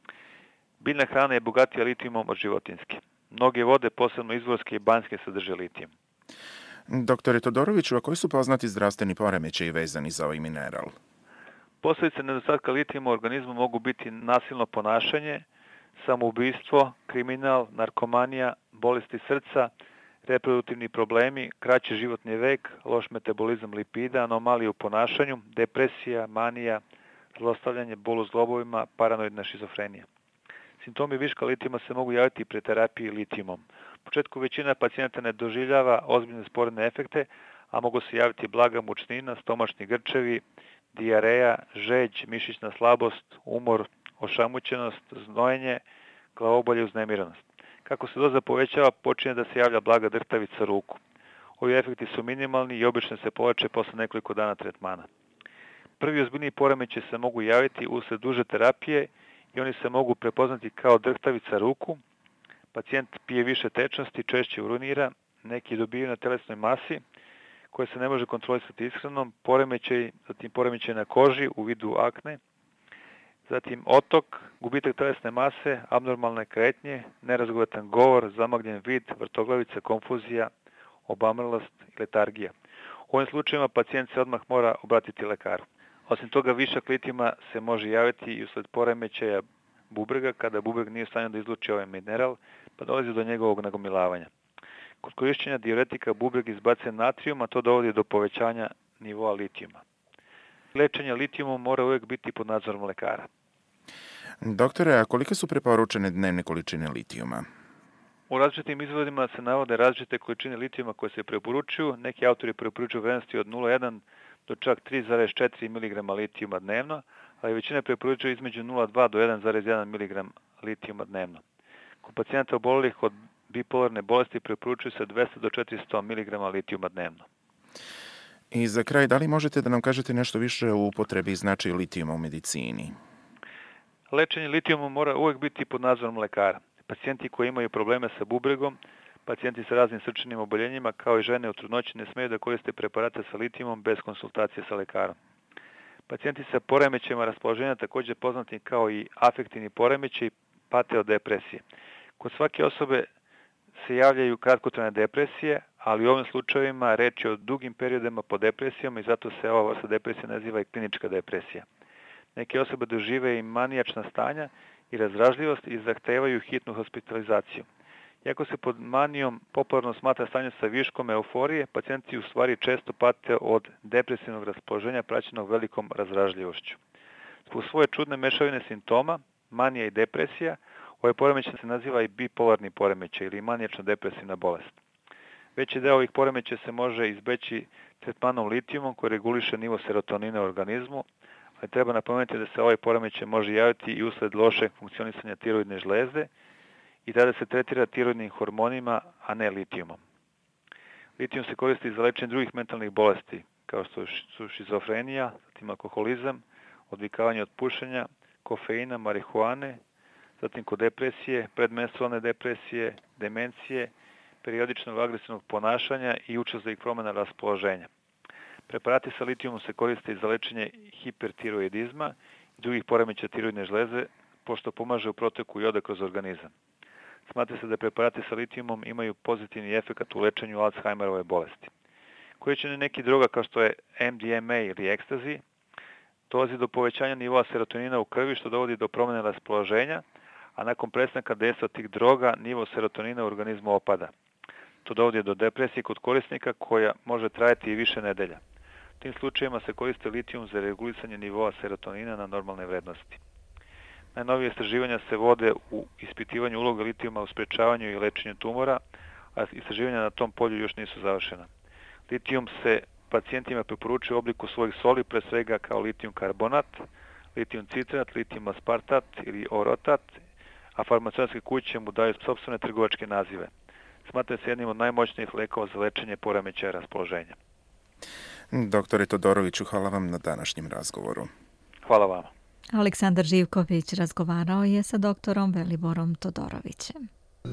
Biljna hrana je bogatija litijumom od životinjske. Mnoge vode, posebno izvorske i banjske, sadrže litijum. Doktore Todoroviću, a koji su poznati zdravstveni poremećaji vezani za ovaj mineral? Posljedice nedostatka litijuma u organizmu mogu biti nasilno ponašanje, samoubistvo, kriminal, narkomanija, bolesti srca, reproduktivni problemi, kraći životni vek, loš metabolizam lipida, anomalije u ponašanju, depresija, manija, zlostavljanje, bol u zglobovima, paranoidna šizofrenija. Simptomi viška litijuma se mogu javiti pri terapiji litijumom. U početku većina pacijenata ne doživljava ozbiljne sporedne efekte, a mogu se javiti blaga mučnina, stomačni grčevi, dijareja, žeđ, mišićna slabost, umor, ošamućenost, znojenje, glavobolje i uznemiranost. Kako se doza povećava, počinje da se javlja blaga drhtavica ruku. Ovi efekti su minimalni i obično se poleče posle nekoliko dana tretmana. Prvi ozbiljniji poremećaji se mogu javiti usled duže terapije i oni se mogu prepoznati kao drhtavica ruku. Pacijent pije više tečnosti, češće urinira, neki dobiju na telesnoj masi koje se ne može kontrolisati ishranom, poremećaj, zatim poremećaj na koži u vidu akne, zatim otok, gubitak telesne mase, abnormalne kretnje, nerazgovatan govor, zamagljen vid, vrtoglavica, konfuzija, obamrlost i letargija. U ovim slučajevima pacijent se odmah mora obratiti lekaru. Osim toga, višak litijuma se može javiti i usled poremećaja bubrega, kada bubreg nije u stanju da izluči ovaj mineral, pa dolazi do njegovog nagomilavanja. Kod korišćenja diuretika bubreg izbacuje natrijum, a to dovodi do povećanja nivoa litijuma. Lečenje litijumom mora uvijek biti pod nadzorom lekara. Doktore, a kolike su preporučene dnevne količine litijuma? U različitim izvodima se navode različite količine litijuma koje se preporučuju. Neki autori preporučuju vrednosti od nula zarez jedan do čak tri zarez četiri miligrama litijuma dnevno, ali većina preporučuje između nula zarez dva do jedan zarez jedan miligram litijuma dnevno. Kod pacijenta obolelih od bipolarne bolesti preporučuje se dvesta do četiristo miligrama litijuma dnevno. I za kraj, da li možete da nam kažete nešto više o upotrebi i značaju litijuma u medicini? Lečenje litijumom mora uvijek biti pod nadzorom lekara. Pacijenti koji imaju probleme sa bubregom, pacijenti sa raznim srčanim oboljenjima, kao i žene u trudnoći ne smeju da koriste preparate sa litijumom bez konsultacije sa lekarom. Pacijenti sa poremećajima raspoloženja, također poznati kao i afektivni poremećaj, pate od depresije. Kod svake osobe se javljaju kratkotrajne depresije, ali u ovim slučajevima reč je o dugim periodima po depresijama i zato se ova vrsta depresije naziva i klinička depresija. Neke osobe dožive i manijačna stanja i razdražljivost i zahtevaju hitnu hospitalizaciju. Iako se pod manijom popularno smatra stanje sa viškom euforije, pacijenti u stvari često pate od depresivnog raspoloženja praćenog velikom razdražljivošću. Zbog svoje čudne mešavine simptoma, manija i depresija, ovaj poremećaj se naziva i bipolarni poremećaj ili manijačno depresivna bolest. Veći deo ovih poremećaja se može izbeći tretmanom litijumom koji reguliše nivo serotonina u organizmu, ali treba napomenuti da se ovaj poremećaj može javiti i usled lošeg funkcionisanja tiroidne žlezde i tada se tretira tiroidnim hormonima, a ne litijumom. Litijum se koristi za lečenje drugih mentalnih bolesti, kao što su šizofrenija, zatim alkoholizam, odvikavanje od pušenja, kofeina, marihuane, zatim kod depresije, predmenstrualne depresije, demencije, periodičnog agresivnog ponašanja i učestalih promjena raspoloženja. Preparati sa litijumom se koriste i za lečenje hipertiroidizma i drugih poremećaja tiroidne žleze, pošto pomaže u proteku joda kroz organizam. Smatra se da preparati sa litijumom imaju pozitivni efekat u lečenju Alzheimerove bolesti. Korišćenje nekih droga kao što je em de em a ili ekstazi, dolazi do povećanja nivoa serotonina u krvi što dovodi do promjene raspoloženja, a nakon prestanka dejstva tih droga nivo serotonina u organizmu opada. To dovodi do depresije kod korisnika koja može trajati i više nedelja. U tim slučajevima se koriste litijum za regulisanje nivoa serotonina na normalne vrednosti. Najnovije istraživanja se vode u ispitivanju uloga litijuma u sprečavanju i lečenju tumora, a istraživanja na tom polju još nisu završena. Litijum se pacijentima preporučuje u obliku svojih soli, pre svega kao litijum karbonat, litijum citrat, litijum aspartat ili orotat, a farmaceutske kuće mu daju sopstvene trgovačke nazive. Smatra se jednim od najmoćnijih lekova za lečenje poremećaja raspoloženja. Doktore Todoroviću, hvala vam na današnjem razgovoru. Hvala vama. Aleksandar Živković razgovarao je sa doktorom Veliborom Todorovićem.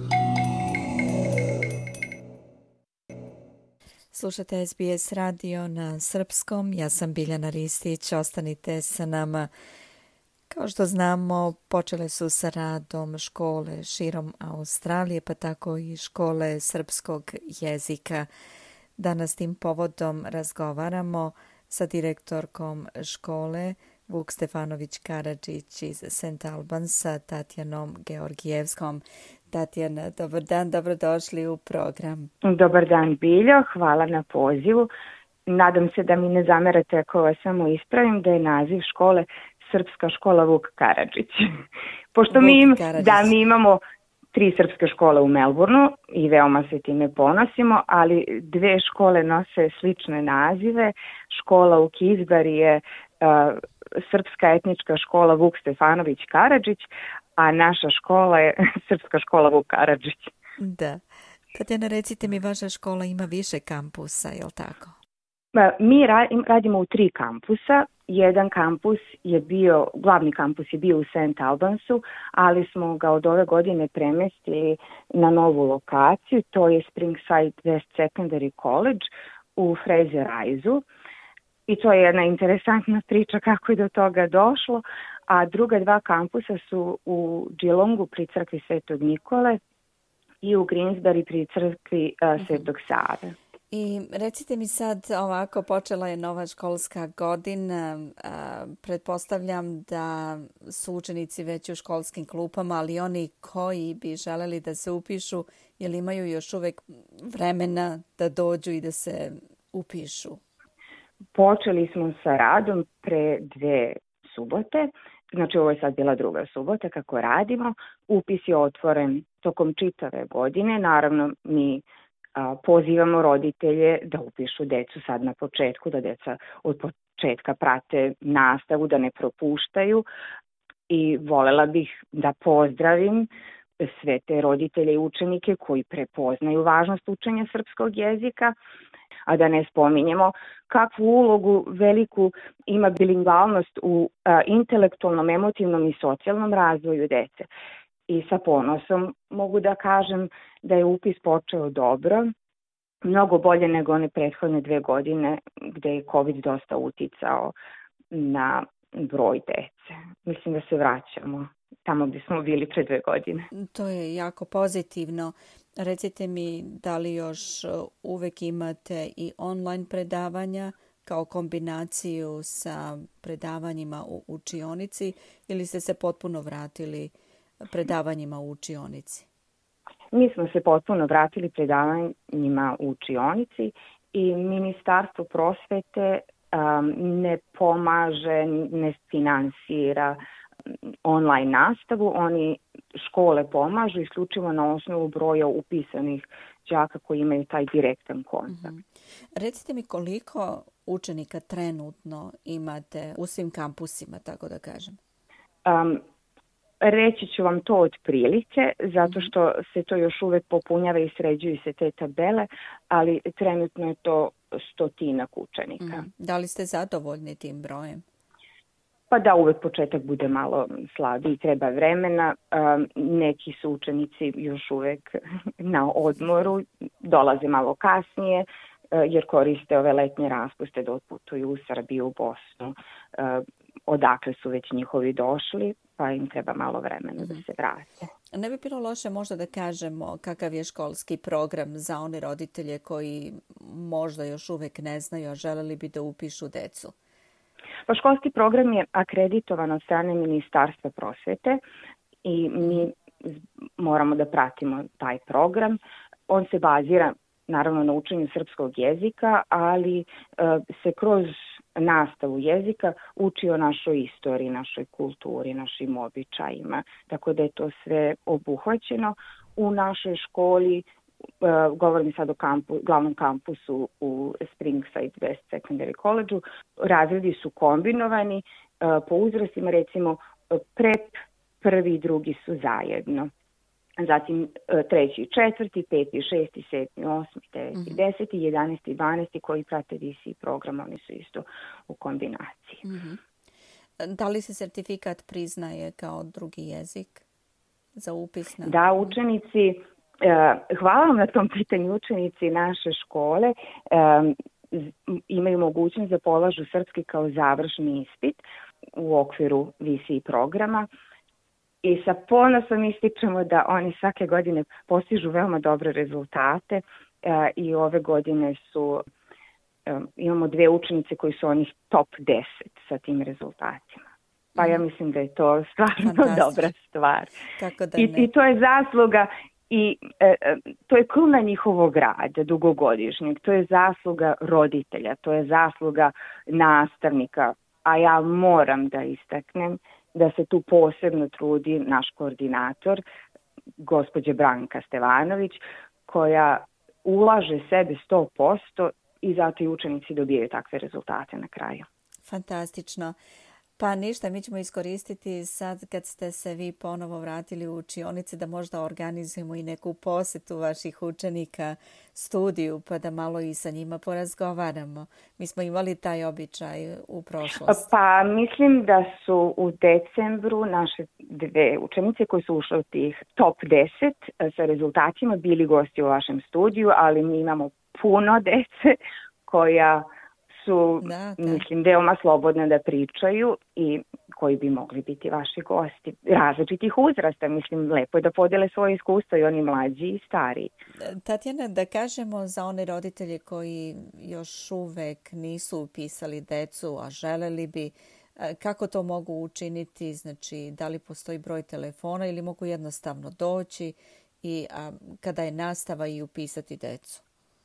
Slušate S B S radio na srpskom. Ja sam Biljana Ristić. Ostanite sa nama. Kao što znamo, počele su sa radom škole širom Australije, pa tako i škole srpskog jezika. Danas tim povodom razgovaramo sa direktorkom škole Vuk Stefanović Karadžić iz Saint Albansa, Tatjanom Georgijevskom. Tatjana, dobar dan, dobrodošli u program. Dobar dan, Biljo, hvala na pozivu. Nadam se da mi ne zamerate ako vas samo ispravim da je naziv škole Srpska škola Vuk Karadžić. Pošto mi, im, da, mi imamo tri srpske škole u Melbourneu i veoma se time ponosimo, ali dve škole nose slične nazive. Škola u Kizbari je uh, Srpska etnička škola Vuk Stefanović Karadžić, a naša škola je Srpska škola Vuk Karadžić. Da. Tatjana, recite mi, vaša škola ima više kampusa, je li tako? Mi radimo u tri kampusa. Jedan kampus je bio, glavni kampus je bio u Saint Albansu, ali smo ga od ove godine premestili na novu lokaciju, to je Springside West Secondary College u Fraser Isle. I to je jedna interesantna priča kako je do toga došlo. A druga dva kampusa su u Geelongu pri crkvi Svetog Nikole i u Greensbury pri crkvi uh, Svetog Save. I recite mi sad, ovako, počela je nova školska godina, a, pretpostavljam da su učenici već u školskim klupama, ali oni koji bi želeli da se upišu, jel imaju još uvek vremena da dođu i da se upišu? Počeli smo sa radom pre dve subote, znači ovo je sad bila druga subota kako radimo. Upis je otvoren tokom čitave godine, naravno mi pozivamo roditelje da upišu decu sad na početku, da deca od početka prate nastavu, da ne propuštaju i volela bih da pozdravim sve te roditelje i učenike koji prepoznaju važnost učenja srpskog jezika, a da ne spominjemo kakvu ulogu veliku ima bilingvalnost u a, intelektualnom, emotivnom i socijalnom razvoju dece. I sa ponosom mogu da kažem da je upis počeo dobro, mnogo bolje nego one prethodne dve godine gde je COVID dosta uticao na broj dece. Mislim da se vraćamo tamo gde smo bili pre dve godine. To je jako pozitivno. Recite mi, da li još uvek imate i online predavanja kao kombinaciju sa predavanjima u učionici ili ste se potpuno vratili predavanjima u učionici? Mi smo se potpuno vratili predavanjima u učionici i Ministarstvo prosvete um, ne pomaže, ne finansira online nastavu. Oni škole pomažu isključivo na osnovu broja upisanih đaka koji imaju taj direktan kontakt. Mm-hmm. Recite mi koliko učenika trenutno imate u svim kampusima, tako da kažem? Um, Reći ću vam to otprilike, zato što se to još uvek popunjava i sređuju se te tabele, ali trenutno je to stotinak učenika. Mm. Da li ste zadovoljni tim brojem? Pa da, uvek početak bude malo slabiji, treba vremena. Um, neki su učenici još uvek na odmoru, dolaze malo kasnije, uh, jer koriste ove letnje raspuste da otputuju u Srbiju, u Bosnu, uh, odakle su već njihovi došli, pa im treba malo vremena da se vrate. Ne bi bilo loše možda da kažemo kakav je školski program za one roditelje koji možda još uvek ne znaju, a želeli bi da upišu decu? Pa školski program je akreditovan od strane Ministarstva prosvete i mi moramo da pratimo taj program. On se bazira naravno na učenju srpskog jezika, ali uh, se kroz nastavu jezika uči o našoj istoriji, našoj kulturi, našim običajima. Tako da je to sve obuhvaćeno u našoj školi. Uh, govorim sad o kampu, glavnom kampusu u Springside West Secondary College-u. Razredi su kombinovani uh, po uzrastima, recimo prep, prvi i drugi su zajedno. zatim treći i četvrti, peti, šesti, sedmi, osmi, deveti, mm-hmm. deseti, jedanesti, dvanesti koji prate V C program, oni su isto u kombinaciji. Mm-hmm. Da li se sertifikat priznaje kao drugi jezik za upis? Na... Da, učenici, hvala vam na tom pitanju, učenici naše škole imaju mogućnost da polažu srpski kao završni ispit u okviru V C programa. I sa ponosom ističemo da oni svake godine postižu veoma dobre rezultate e, i ove godine su, e, imamo dve učenice koji su onih top deset sa tim rezultatima. Pa ja mislim da je to stvarno dobra stvar. Kako da I, I to je zasluga i e, to je kruna njihovog rada dugogodišnjeg, to je zasluga roditelja, to je zasluga nastavnika, a ja moram da istaknem da se tu posebno trudi naš koordinator, gospođa Branka Stevanović, koja ulaže sebe sto posto i zato i učenici dobijaju takve rezultate na kraju. Fantastično. Pa ništa, mi ćemo iskoristiti sad kad ste se vi ponovo vratili u učionice da možda organizujemo i neku posjetu vaših učenika studiju pa da malo i sa njima porazgovaramo. Mi smo imali taj običaj u prošlosti. Pa mislim da su u decembru naše dve učenice koje su ušle u tih top deset sa rezultatima bili gosti u vašem studiju, ali mi imamo puno dece koja su, da, da. mislim, veoma slobodne da pričaju i koji bi mogli biti vaši gosti. Različitih uzrasta, mislim, lepo je da podele svoje iskustvo i oni mlađi i stariji. Tatjana, da kažemo za one roditelje koji još uvek nisu upisali decu, a želeli bi, kako to mogu učiniti? Znači, da li postoji broj telefona ili mogu jednostavno doći i a, kada je nastava i upisati decu?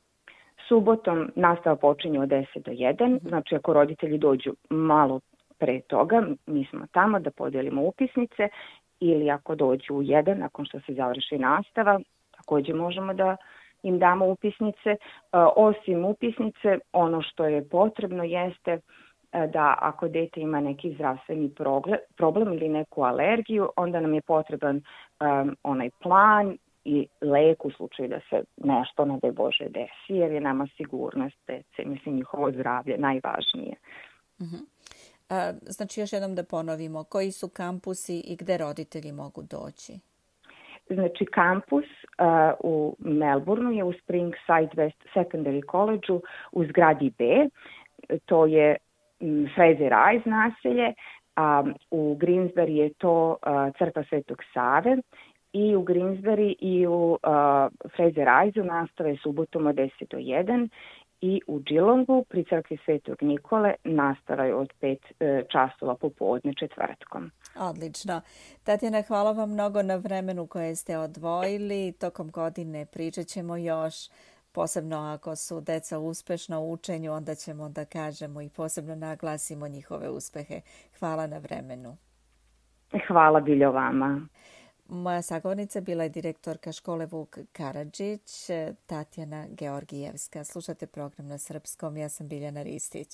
Subotom nastava počinje od deset do jedan, znači ako roditelji dođu malo pre toga, mi smo tamo da podijelimo upisnice ili ako dođu u jedan, nakon što se završi nastava, također možemo da im damo upisnice. E, osim upisnice, ono što je potrebno jeste da ako dete ima neki zdravstveni problem ili neku alergiju, onda nam je potreban um, onaj plan i lek u slučaju da se nešto, ne daj Bože, desi, jer je nama sigurnost dece, mislim, njihovo zdravlje najvažnije. Uh-huh. A, znači, još jednom da ponovimo, koji su kampusi i gde roditelji mogu doći? Znači, kampus uh, u Melbourneu je u Springside West Secondary College-u u zgradi B, to je um, Fraser Rise naselje, a um, u Greensbury je to uh, crkva Svetog Save, i u Greensbury i u uh, Fraser Rise-u nastave subotom od deset do jedan i u Geelongu pri crkvi Svetog Nikole nastava je od pet uh, časova popodne četvrtkom. Odlično. Tatjana, hvala vam mnogo na vremenu koje ste odvojili. Tokom godine pričat ćemo još, posebno ako su deca uspešna u učenju, onda ćemo da kažemo i posebno naglasimo njihove uspehe. Hvala na vremenu. Hvala Biljo vama. Moja sagovornica bila je direktorka škole Vuk Karadžić, Tatjana Georgijevska. Slušate program na srpskom, ja sam Biljana Ristić.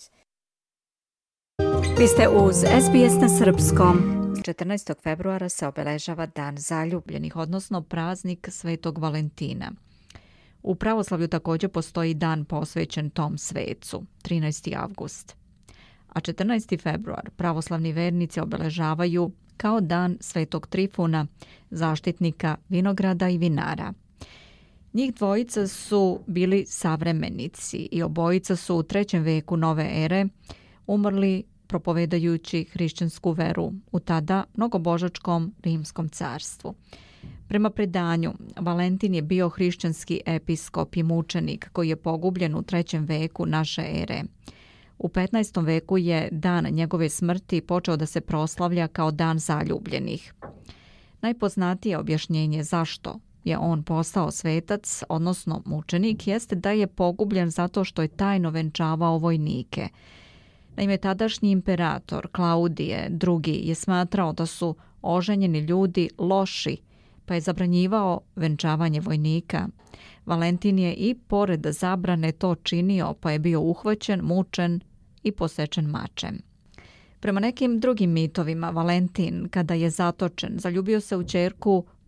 Vi ste uz S B S na srpskom. četrnaestog februara se obeležava Dan zaljubljenih, odnosno praznik Svetog Valentina. U pravoslavlju također postoji dan posvećen tom svecu, trinaesti avgust. A četrnaesti februar pravoslavni vernici obeležavaju kao dan Svetog Trifuna, zaštitnika vinograda i vinara. Njih dvojica su bili savremenici i obojica su u trećem veku nove ere umrli propovedajući hrišćansku veru u tada mnogobožačkom Rimskom carstvu. Prema predanju, Valentin je bio hrišćanski episkop i mučenik koji je pogubljen u trećem veku naše ere. U petnaestom veku je dan njegove smrti počeo da se proslavlja kao dan zaljubljenih. Najpoznatije objašnjenje zašto je on postao svetac, odnosno mučenik, jeste da je pogubljen zato što je tajno venčavao vojnike. Naime, tadašnji imperator Klaudije drugi je smatrao da su oženjeni ljudi loši, pa je zabranjivao venčavanje vojnika. Valentin je i pored zabrane to činio, pa je bio uhvaćen, mučen i posečen mačem. Prema nekim drugim mitovima, Valentin, kada je zatočen, zaljubio se u ćerku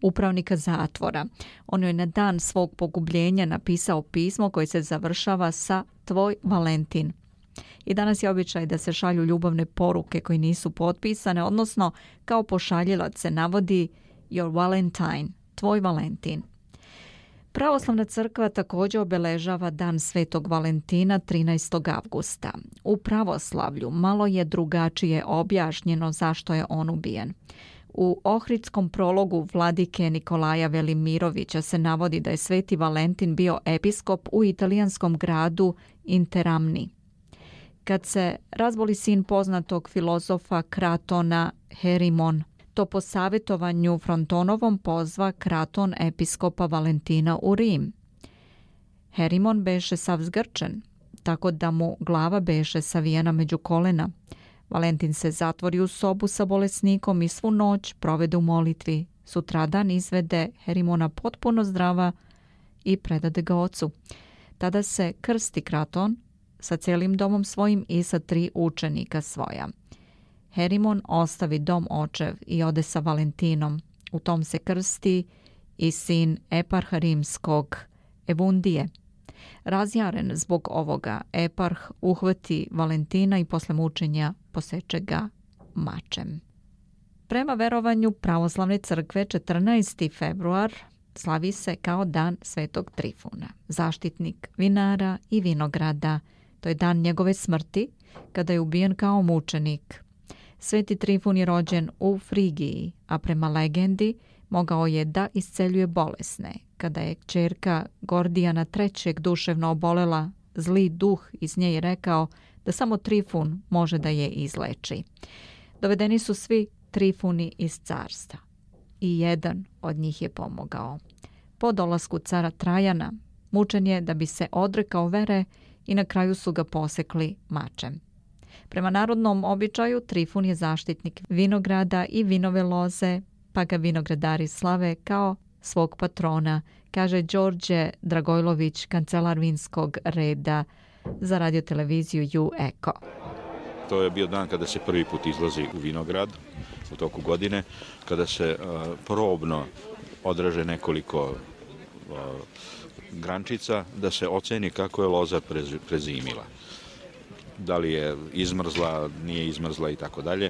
upravnika zatvora. On joj na dan svog pogubljenja napisao pismo koje se završava sa tvoj Valentin. I danas je običaj da se šalju ljubavne poruke koje nisu potpisane, odnosno kao pošaljilac se navodi your Valentine, tvoj Valentin. Pravoslavna crkva također obeležava dan Svetog Valentina trinaestog avgusta. U pravoslavlju malo je drugačije objašnjeno zašto je on ubijen. U ohridskom prologu vladike Nikolaja Velimirovića se navodi da je Sveti Valentin bio episkop u italijanskom gradu Interamni. Kad se razboli sin poznatog filozofa Kratona Herimon, to po savjetovanju Frontonovom pozva Kraton episkopa Valentina u Rim. Herimon beše sav zgrčen, tako da mu glava beše savijena među kolena. Valentin se zatvori u sobu sa bolesnikom i svu noć provede u molitvi. Sutradan izvede Herimona potpuno zdrava i predade ga ocu. Tada se krsti Kraton sa celim domom svojim i sa tri učenika svoja. Herimon ostavi dom očev i ode sa Valentinom. U tom se krsti i sin eparha rimskog Evundije. Razjaren zbog ovoga, eparh uhvati Valentina i posle mučenja poseče ga mačem. Prema verovanju pravoslavne crkve četrnaesti februar slavi se kao dan Svetog Trifuna, zaštitnik vinara i vinograda. To je dan njegove smrti, kada je ubijen kao mučenik. Sveti Trifun je rođen u Frigiji, a prema legendi mogao je da isceljuje bolesne. Kada je kćerka Gordijana trećeg duševno obolela, zli duh iz nje je rekao da samo Trifun može da je izleči. Dovedeni su svi Trifuni iz carstva i jedan od njih je pomogao. Po dolasku cara Trajana mučen je da bi se odrekao vere i na kraju su ga posekli mačem. Prema narodnom običaju Trifun je zaštitnik vinograda i vinove loze, pa ga vinogradari slave kao svog patrona, kaže Đorđe Dragojlović, kancelar vinskog reda za radioteleviziju U Eko. To je bio dan kada se prvi put izlazi u vinograd u toku godine, kada se uh, probno odraže nekoliko uh, grančica da se oceni kako je loza prez, prezimila. Da li je izmrzla, nije izmrzla i tako dalje.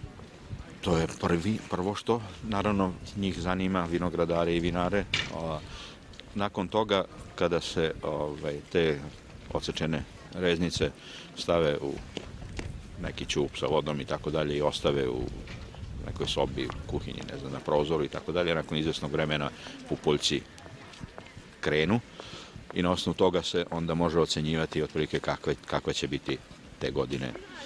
To je prvi, prvo što naravno njih zanima, vinogradare i vinare. Nakon toga, kada se ovaj, te odsečene reznice stave u neki ćup sa vodom i tako dalje i ostave u nekoj sobi, u kuhinji, ne znam, na prozoru i tako dalje, nakon izvesnog vremena pupoljci krenu i na osnovu toga se onda može ocenjivati otprilike kakve, kakva će biti te godine,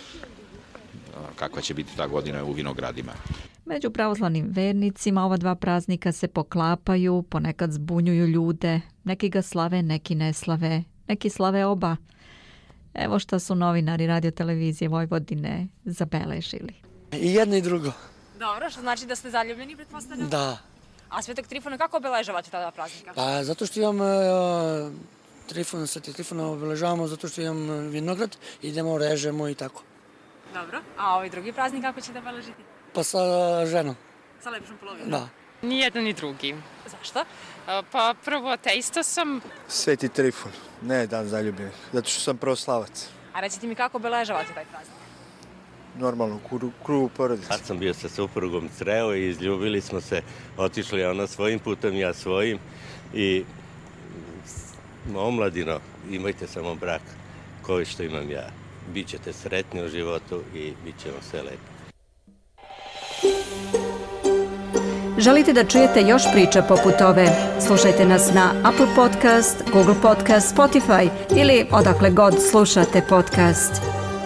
kakva će biti ta godina u vinogradima. Među pravoslavnim vernicima ova dva praznika se poklapaju, ponekad zbunjuju ljude, neki ga slave, neki ne slave, neki slave oba. Evo šta su novinari radiotelevizije Vojvodine zabeležili. I jedno i drugo. Dobro, što znači da ste zaljubljeni, pretpostavljam? Da. A Svetog Trifuna kako obeležavate tada praznika? Pa zato što imam uh, Trifuna, Sveti Trifuna obeležavamo zato što imam vinograd, idemo, režemo i tako. Dobro, a ovaj drugi praznik kako ćete obeležiti? Pa sa ženom. Sa lepšom polovinom? Da. Ni jedan ni drugi. Zašto? Pa prvo ateista sam. Sveti Trifun, ne dan zaljubljenih, zato što sam pravoslavac. A recite mi kako obeležavate taj praznik? Normalno, u krugu porodice. Sad sam bio sa suprugom sreo i izljubili smo se, otišli ona svojim putem, ja svojim i omladino, imajte samo brak koji što imam ja. Bićete sretni u životu i bit će vam sve lepo. Želite da čujete još priča poput ove? Slušajte nas na Apple Podcast, Google Podcast, Spotify ili odakle god slušate podcast.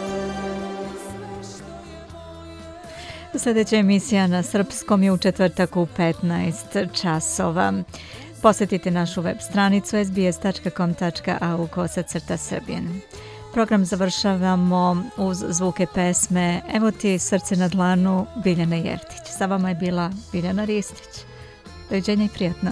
Sljedeća emisija na srpskom je u četvrtak u petnaest časova. Posjetite našu web stranicu es be es tačka com tačka a u kosacrta srbijen. Program završavamo uz zvuke pesme Evo ti srce na dlanu Biljane Jeftić. Sa vama je bila Biljana Ristić. Doviđenja i prijatno.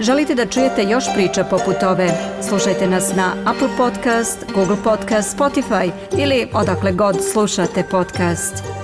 Želite da čujete još priča poput ove? Slušajte nas na Apple Podcast, Google Podcast, Spotify ili odakle god slušate podcast.